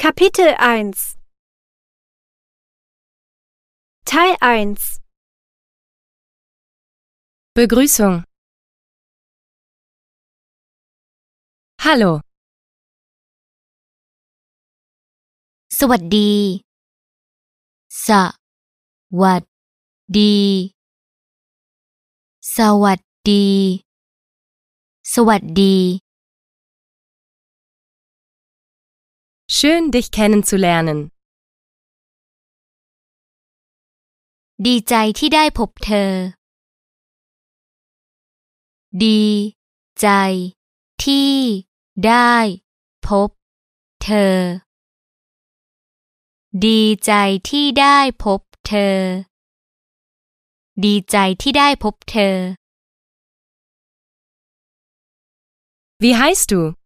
Kapitel 1 Teil 1 Begrüßung. Hallo. สวัสดีสวัสดีสวัสดีสวัสดี Schön, dich kennenzulernen. ดีใจที่ได้พบเธอดีใจที่ได้พบเธอดีใจที่ได้พบเธอดีใจที่ได้พบเธอ Wie heißt du?